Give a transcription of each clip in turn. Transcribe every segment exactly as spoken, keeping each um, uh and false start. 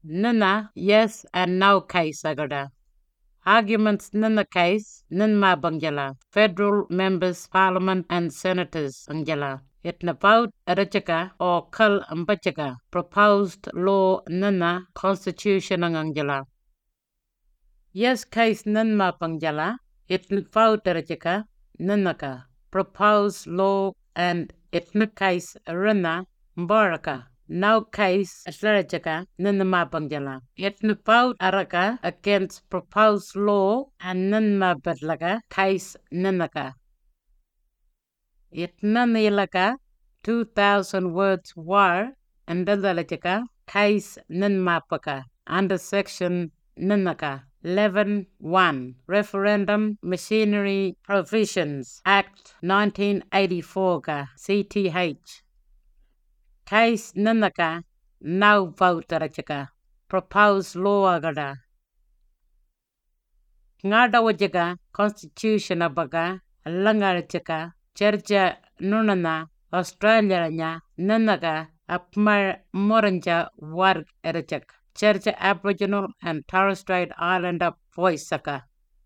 Nana yes and no case agada. Arguments nana case ninma bangjala. Federal members, parliament and senators angjala. Itna vote arachaka or kal ambachaka. Proposed law nana constitution angjala. Yes case ninma bangjala. Itna vote arachaka nanaka. Proposed law and itna case rana mbaraka. No case Aslarachaka Ninma Bangjala. Yet Nupaut Araka against proposed law and Ninma Badlaka case Ninaka. Yet Nanilaka two thousand words war and Dadalachaka case Ninmapaka under section Ninaka. eleven one Referendum Machinery Provisions Act nineteen eighty-four ka C T H. Case Nanaka, now vote Rachaka. Proposed law agada. Ngada wajaga, constitution abaga, langarachaka, Churcha Nunana, Australia nya, Nanaga, Apmar Moranja Warg Erachak, Churcha Aboriginal and Torres Strait Islander voice saka.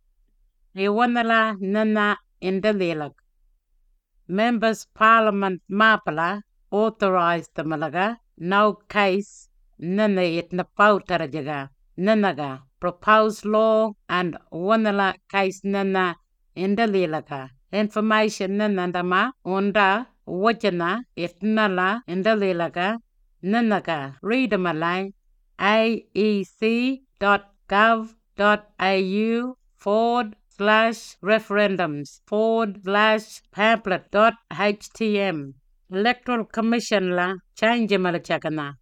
Iwanala Nana Indalilak. Members Parliament Mapala authorized the Malaga, no case, nana itna pautarajaga, nanaga, proposed law and wanala case nana indalilaga. Information nanandama unda wajana itnala indalilaga, nanaga. Read malay A E C dot gov dot A U forward slash referendums forward slash pamphlet dot H T M. Electoral Commission la change malachakana.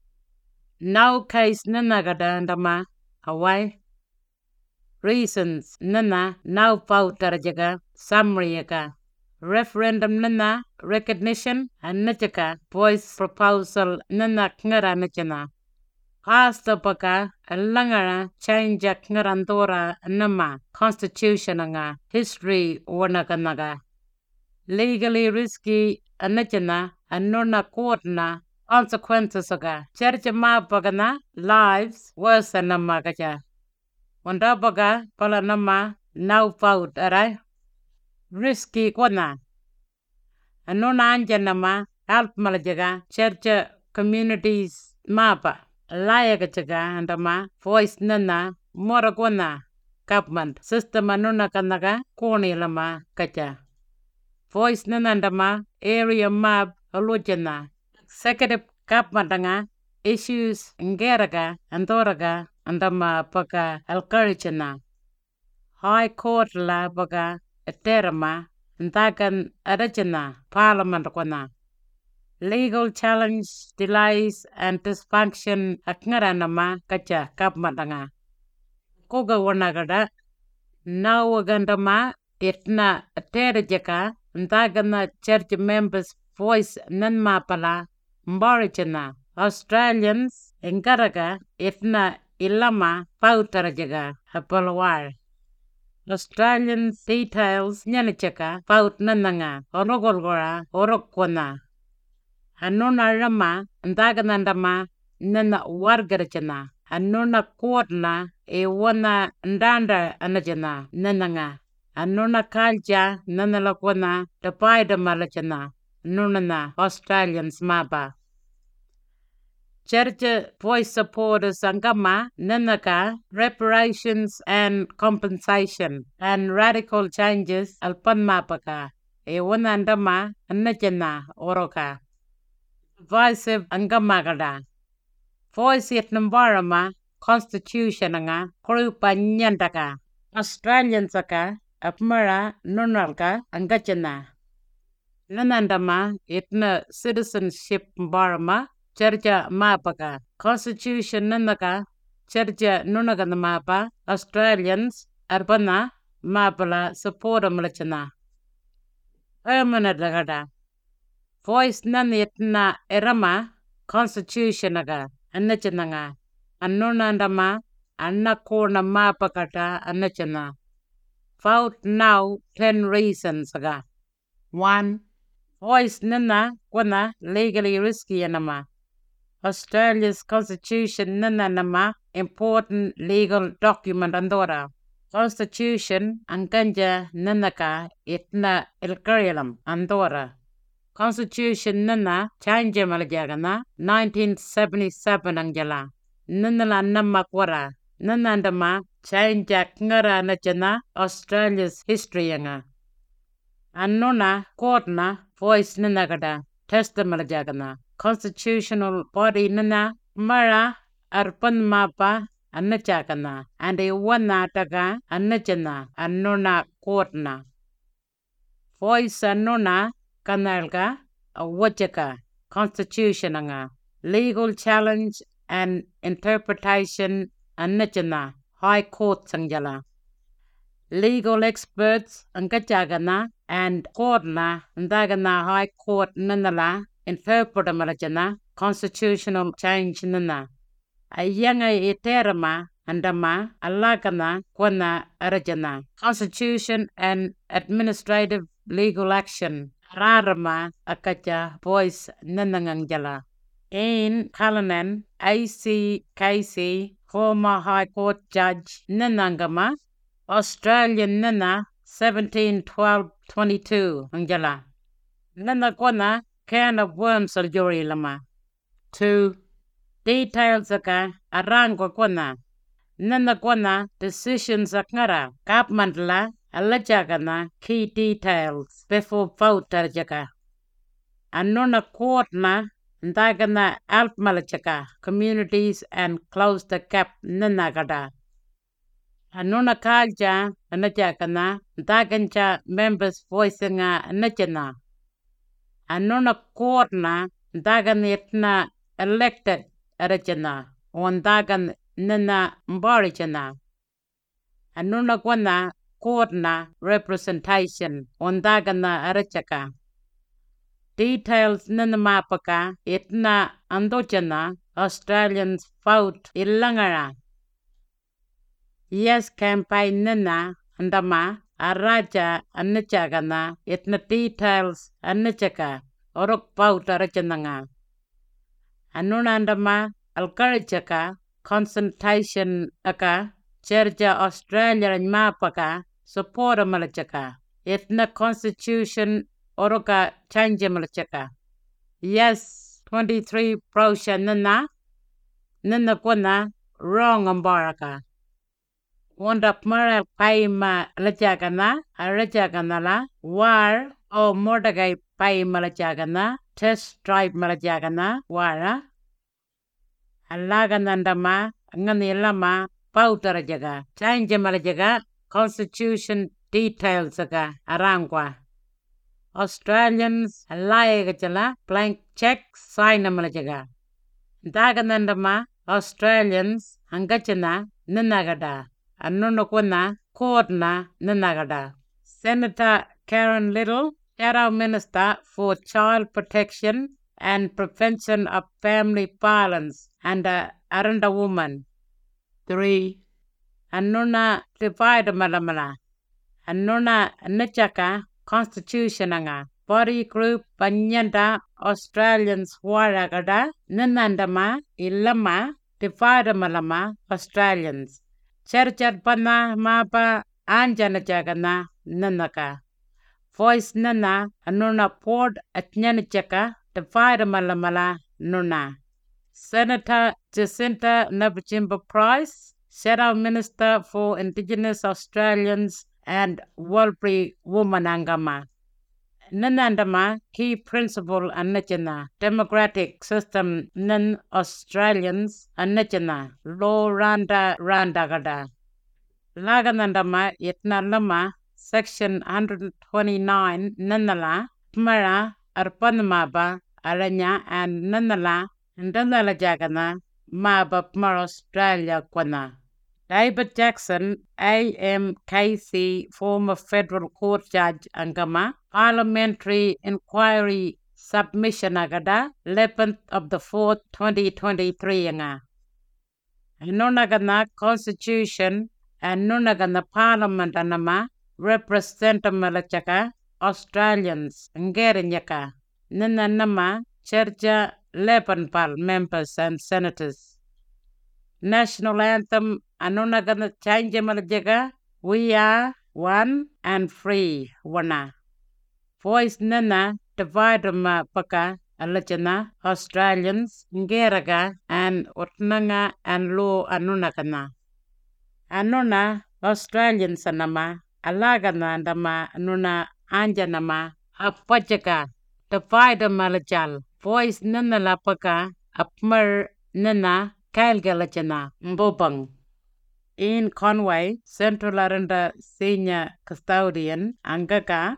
No case nanagada ndama Hawaii. Reasons nana now pautarajaga summary ka. Referendum nana recognition and nachaka voice proposal nana ngara nachana. Hasta paka langara change ngarandora nama constitution nga history wanakanaga. Legally risky anachana anona courtna consequences aga church ma pagana lives worse than namagacha wanda baga pala nama now vote arai risky kwana anona anjanama help malajaga church communities mapa layaga chaga andama voice nana moragwana government system anona kanaga koni lama kacha voice nanandama area map alojana executive government issues ngeraga andoraga andama paka alkarichana high court la baga eterama ndagan arachana parliament kwana legal challenge delays and dysfunction akngaranama kacha government koga wanagada nawagandama itna aterajaka ndagana church members voice nanma pala mbarichana Australians engaraga itna ilama pautarajaga hapalwar Australians details nyanichaka paut nananga orogolgora orokwana anona rama ndagana ndama nana wargarachana anona kodna e wana ndanda anajana nananga anona kalja nanalakwana tapaida malachana nunana Australians maba. Church voice supporters angama nanaka reparations and compensation and radical changes alpan mapaka e wana andama anajana oroka. Divisive angama gada. Voice yet nambarama constitution anga krupa nyandaka. Australians aka apmara nunalka angachana. Nanandama itna citizenship mbarama charja mapaka. Constitution nanaka charja nunagana mapa Australians arbana mapala supporta malachana. Permanent gada. Voice nan itna erama constitution aga annachananga. Annonandama anna korna mapakata annachana. Vote now ten reasons aga. One, voice nana kwana legally risky anama. Australia's constitution nananama important legal document andora. Constitution anganja nanaka itna ilkarilam andora. Constitution nana change malajagana nineteen seventy-seven angjala. Nanala namakwara. Nanandama change ngara nachana Australia's history yanga. Annona courtna voice nanagada testimony constitutional body nana mara arpan mapa annachakana and a wana taga annachana annona courtna voice annona kanalga a wajaka constitution anga legal challenge and interpretation annachana high court sangjala legal experts angachagana and courtna ndagana high court nanala interpretamajana constitutional change nana ayanga iterama andama alakana kwana arajana constitution and administrative legal action rarama akacha voice nanangangjala in Callanan A C K C former high court judge nanangama Australian nana seventeen twelve twenty-two angjala nana kwana can of worms surgery lama two details aka arango kwana nana kwana decisions akngara kapmandla alajagana key details before vote tarjaka anona court na ndagana alp malachaka communities and close the gap nanagada anona kalja anajakana ndagancha members voicing anachana anona court na ndagan itna elected arachana on dagan nana mbarichana anona kwana court na representation on dagana arachaka details nana mapaka itna andochana Australians vote illangara yes campaign nana andama araja annachagana itna details annachaka orok vote arachananga anuna andama alkarachaka consultation aka cherja Australia mapaka support malachaka itna constitution oroka change malachaka yes twenty-three percent nana nana kwana wrong ambaraka wanda pmara paima lachagana arachagana la war o mordagai paima lachagana test drive malachagana wara alaganandama nganilama pautara jaga change malajaga constitution details aga arangwa Australians alaiga chala blank check sign malajaga daganandama Australians angachana nanagada annono kona courtna nanagada Senator Karen Little Shadow Minister for Child Protection and Prevention of Family Violence and uh, Aranda Woman three annona divide malamala annona nachaka constitution anga body group panyanda Australians waragada nanandama illama divide malama Australians charchar pana mapa anjana jagana nanaka voice nana annona port atnyanachaka divide malamala nuna Senator Jacinta Nampijinpa Price, Shadow Minister for Indigenous Australians and Warlpiri Womanangama. Nanandama, key principle annachana, democratic system nan Australians annachana, law randa randagada. Laganandama yetnalama, section one twenty-nine nanala, pmara arpanamaba, aranya and nanala, Ndandala jagana maba pmar Australia kwana. David Jackson, A M K C, former federal court judge angama, parliamentary inquiry submission agada, eleventh of the fourth, twenty twenty-three anga. Nunagana constitution and nunagana parliament anama, representative malachaka, Australians, ngerinyaka, nananama, Cherja eleven pal members and senators. National anthem anunagana change malajaga. We are one and free wana. Voice nana divide ma paka alachana Australians ngeraga and utnanga and lo anunakana. Anuna Australians anama alagana andama anuna anjanama apachaka divide malachal. Voice nana lapaka apmer nana kalgalachana mbobang. In Conway, Central Aranda Senior Custodian Angaka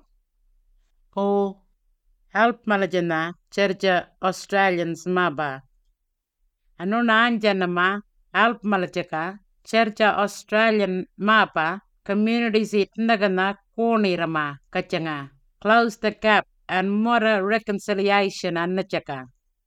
O help malajana Churcha Australians maba. Anuna anjanama help malachaka Churcha Australian mapa communities itnagana konirama kachanga. Close the gap and more reconciliation annachaka.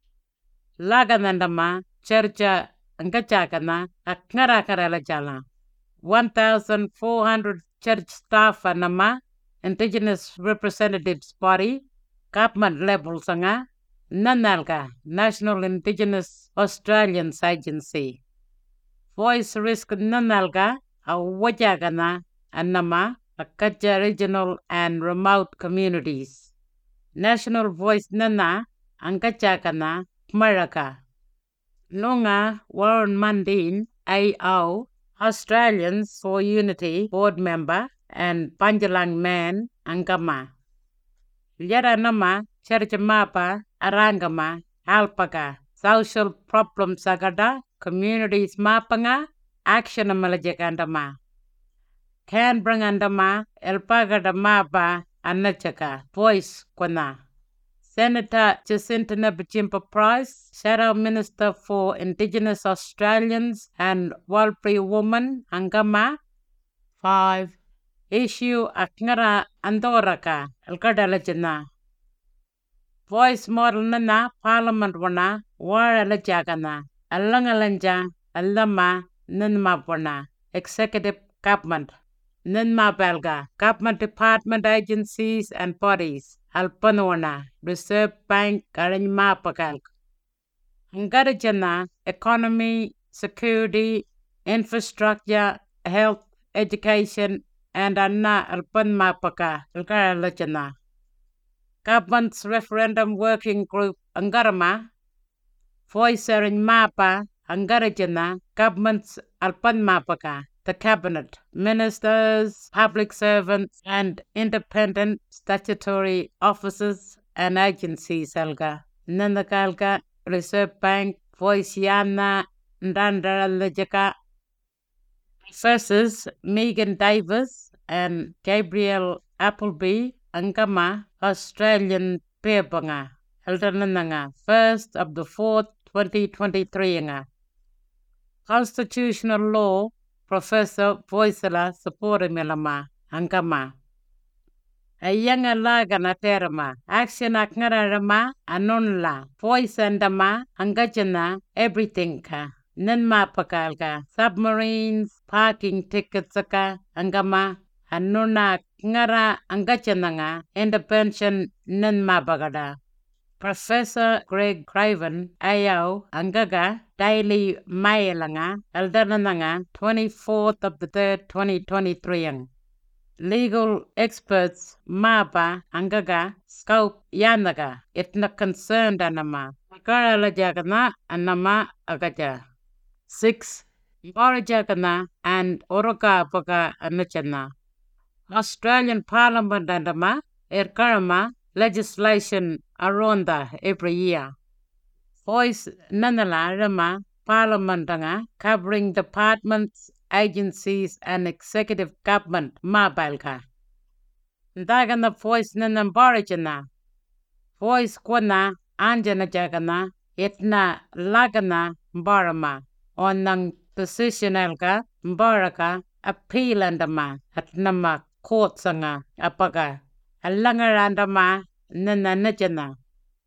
Laganandama Churcha Angachakana Aknarakarala Jala. one thousand four hundred church staff anama Indigenous Representatives Body government level sanga Nanalga National Indigenous Australians Agency. Voice Risk Nanalga Awajagana Anama Akaja Regional and Remote Communities. National Voice Nana Angachakana Maraka. Lunga Warren Mundine A O Australians for Unity board member and Panjalang man Angama. Yaranama Churchamapa Arangama Alpaca Social Problem Sagada Communities Mapanga Action Malajakandama Canbrangandama Elpagada Mapa Anachaka Voice Kwana. Senator Jacinta Nabichimpa Price, Shadow Minister for Indigenous Australians and Walpri Woman, Angama. five. Issue Akngara Andoraka, Alkadalajana. Voice Model Nana, Parliament Wana, War Alajagana, Alangalanja, Alama, Ninma Wana, Executive Government, Ninma Belga, Government Department Agencies and Bodies. Alpanwana, Reserve Bank, Karanma Pakalk. Ngarajana, Economy, Security, Infrastructure, Health, Education, and Anna Alpanma Paka, Alkaralachana. Government's Referendum Working Group, Angarama. Voicer in Mapa, Angarajana, Government's Alpanma Paka. The Cabinet, Ministers, Public Servants, and Independent Statutory Officers and Agencies, Alga. Nandakalka, Reserve Bank, Voice Yana, Ndandaralajaka. Professors Megan Davis and Gabriel Appleby, Angama, Australian Pebanga, Eldananga, first of the fourth, twenty twenty-three. Constitutional Law, Professor Voisala Supportimilama, Angama. A young alaga naterama, action aknarama, anonla, voice andama, angajana, everything ka. Nanma pakalka, submarines, parking tickets ka, angama, anuna ngara angachananga, independent nanma bagada. Professor Greg Craven, A O, Angaga, Daily Mailanga, Aldananga, twenty-fourth of the third, twenty twenty-three. Legal experts, Maba, Angaga, Scope, Yanaga, Itna concerned anama, Karalajagana, Anama, Agaja. six. Borajagana and Oroka Boga Anachana. Australian Parliament andama, Erkarama, legislation around every year. Voice Nanala Rama Parliamentanga covering departments, agencies, and executive government Mabalka. Dagana voice Nanambarajana. Voice Kwana Anjana Jagana Itna Lagana Barama Onang Positionalka Mbaraka Appeal andama at Nama Court Sanga Apaga. Alangarandama nananajana.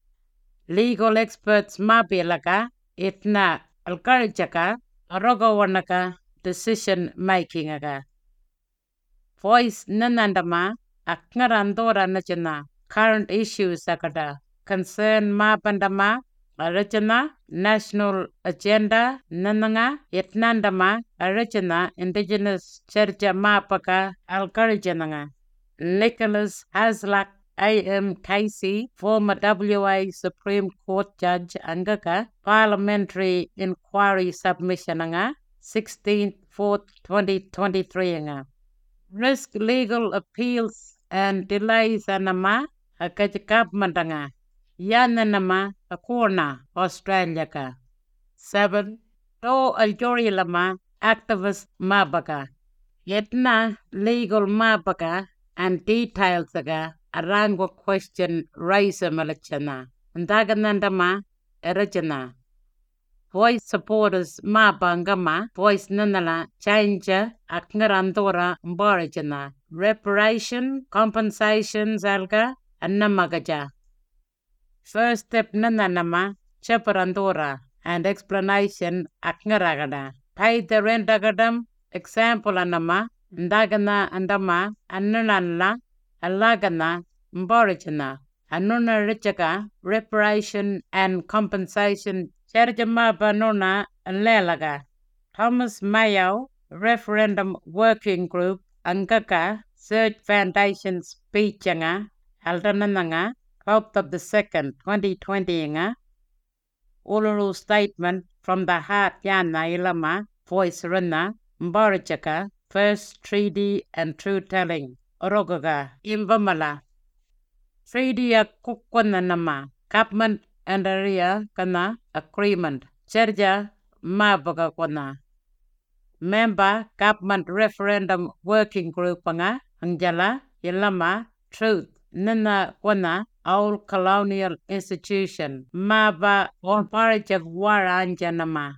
Legal experts mabilaka itna alkarjaka arogawanaka decision making aga. Voice nanandama aknarandora najana current issues akada concern mapandama Arachana National Agenda Nananga Yetnandama Arachana Indigenous Cherja Mapaka Alkarijananga Nicholas Haslak A M Casey, former W A Supreme Court Judge Angaka, Parliamentary Inquiry Submission anga, sixteenth fourth twenty twenty-three anga. Risk legal appeals and delays anama, akajikapment anga. Yananama, Akorna, Australia ka. seven. To aljori lama, activist mabaka. Yetna legal mabaka and details aga. Arango question raisa malachana. Ndaganandama erachana. Voice supporters ma bangama. Voice nanala change akngarandora mbarajana. Reparation, compensations alga annamagaja. First step nananama chaparandora and explanation akngaragada. Pay the rent agadam. Example anama. Ndagana andama annanala. Alagana, Mborigina, Anuna Richaka, Reparation and Compensation, Cherjama Banona, and Lelaga, Thomas Mayo, Referendum Working Group, Angaka, Search Foundation Speechanga, Aldananga, twelfth of the second, twenty twenty, Uluru Statement from the Heart Yana Ilama, Voice Runa, Mborigaka, First Treaty and True Telling. Orogaga, Imbamala. Treaty a Kukwananama, Capment and Area Kana, Agreement, Cherja Mabaga Kwana. Member, Capment Referendum Working Group Anga, Anjala, Yelama, Truth, Nana Kwana, Old Colonial Institution, Maba, on Parajak Waranjanama.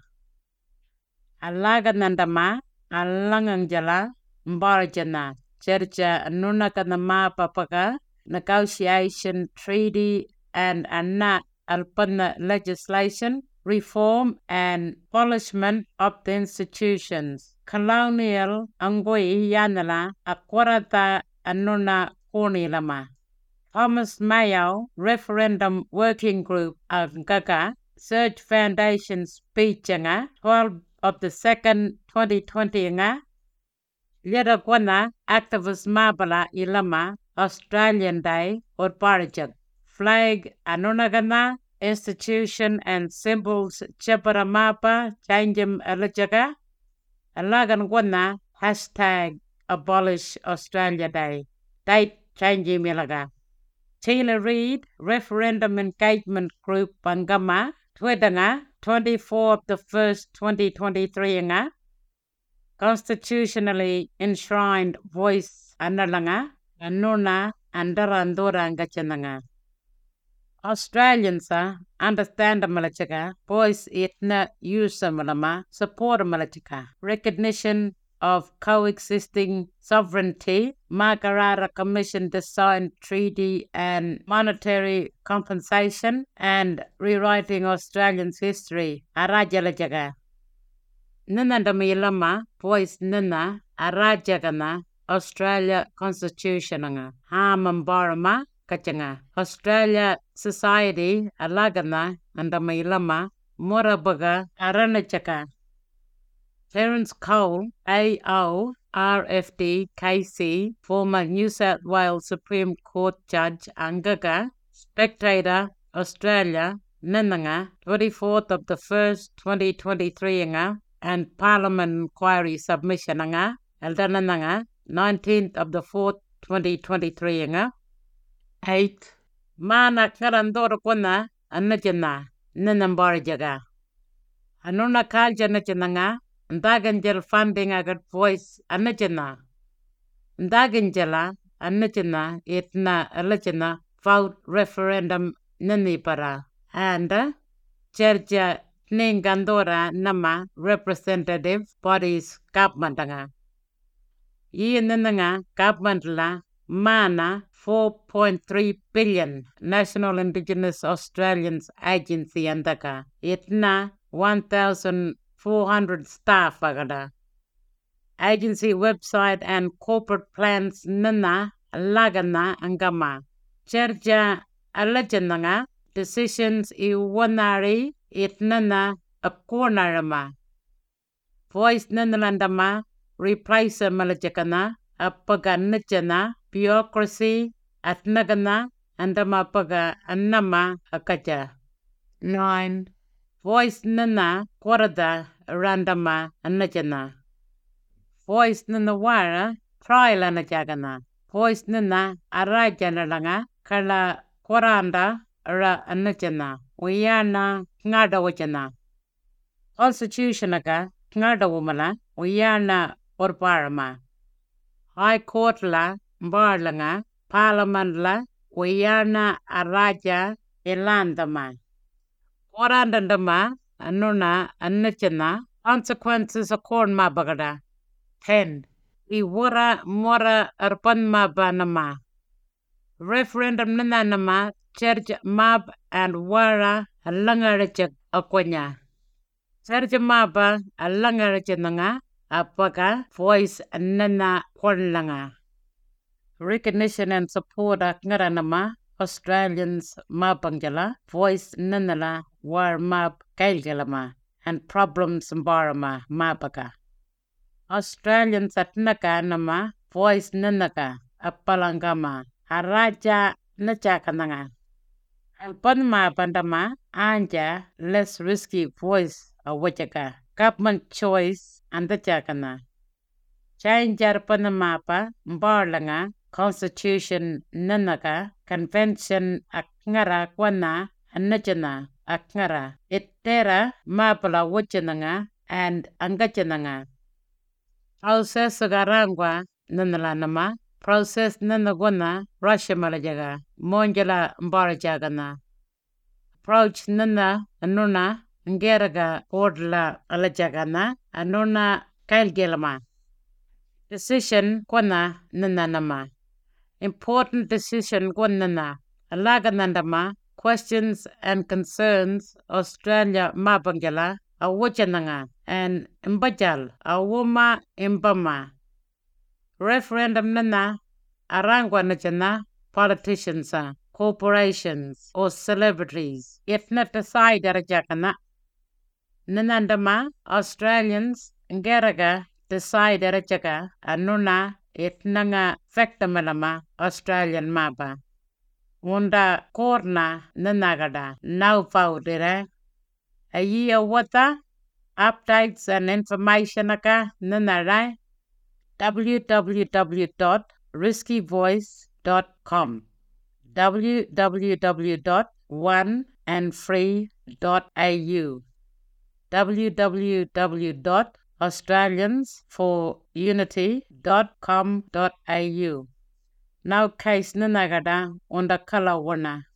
Alaganandama, Alanganjala, Mbarajana. Cherja Nunakanama Papaka, Negotiation Treaty and Anna Alpana legislation, reform and polishment of the institutions. Colonial Angoi Yanala, Aquarata Anuna Kornilama. Thomas Mayo, Referendum Working Group of Gaga, Search Foundation Speechanga, twelfth of the second, twenty twenty nga. Leda Kwana, activist Mabala Ilama, Australian Day, or Parajak. Flag Anunagana, Institution and Symbols Cheparamapa, Chanjim Alajaga. Alagan Kwana, hashtag Abolish Australia Day. Date Chanjim Ilaga. Taylor Reid, Referendum Engagement Group Pangama, Twedanga, twenty-fourth of the first, twenty twenty-three nga. Constitutionally enshrined voice Analanga, Anuna, Andarandora Gachananga. Australians understand the Malachaka, voice itna use Malama, support Malachaka, recognition of coexisting sovereignty, Margarata Commission designed treaty and monetary compensation, and rewriting Australians' history, Arajalajaga. Nanandamilama, voice Nana, Arajagana, Australia Constitution, Hamambarama, Kachanga, Australia Society, Alagana, Andamilama, Morabaga, Aranachaka. Terence Cole, A O, R F D, K C, former New South Wales Supreme Court Judge, Angaga, Spectator, Australia, Nananga, twenty-fourth of the first, twenty twenty-three, and Parliament Inquiry Submission, Aldananga, nineteenth of the fourth, twenty twenty-three, eight. Mana Karandora Kwana, Anajana, Nanambarajaga. Anuna Kaljanajanga, Ndaganjal funding agat voice Anajana. Ndaganjala, Anajana, Itna, Alajana, vote referendum Nanipara. And Cherja Ningandora Nama representative bodies Kapmantanga. Ye Nananga, Kapmantla, Mana four point three billion National Indigenous Australians Agency Andaka. Itna one thousand four hundred staff agada. Agency website and corporate plans Nana Lagana Angama. Cherja Alajananga decisions I wanari itnana akornarama. Voice nanandama replace malajakana apaganachana bureaucracy atnagana andama paga annama akaja. Nine. Voice nana korada randama annajana. Voice nana wara trial anajagana. Voice nana arajana langa kala koranda ra annajana. Uyana ngada wajana. Constitution aga ngada wumala uyana orparama. High Court la mbarlanga Parliament la uyana araja ilandama. Korandandama anuna annachana consequences akorn ma bagada. Ten. Iwara mora arpan ma banama. Referendum nananama church mab and wara alangarachak akwanya. Church maba alangarachananga apaga voice nana kornlanga. Recognition and support ngaranama Australians mabangjala voice nanala war mab kailgalama and problems mbarama mabaga. Australians atnaka nama voice nanaka apalangama araja nachakananga. Alpan mabandama anja less risky voice awachaka. Government choice andachakana. Change panamapa mbarlanga Constitution nanaka Convention akngara kwana annachana akngara ittera mapala wachananga and angachananga. Process garangwa nanala nama process nanagwana Russia malajaga monjala mbarajagana. Approach nana anuna ngeraga ordla alajagana anuna kailgelama. Decision kwana nananama. Important decision kwanana. Alaganandama questions and concerns Australia mabangala awachananga and imbajal awuma imbama. Referendum nana arangwa nachana politicians corporations or celebrities if not decide arajakana. Nanandama Australians ngeraga decide arajaga anuna itnanga factamalama Australian maba. Unda korna nanagada now powdera. A year wata updates and information aka nanara w w w dot risky voice dot com w w w dot one and free dot a u w w w dot australians for unity dot com dot a u. Now case nanagada unda kala wana.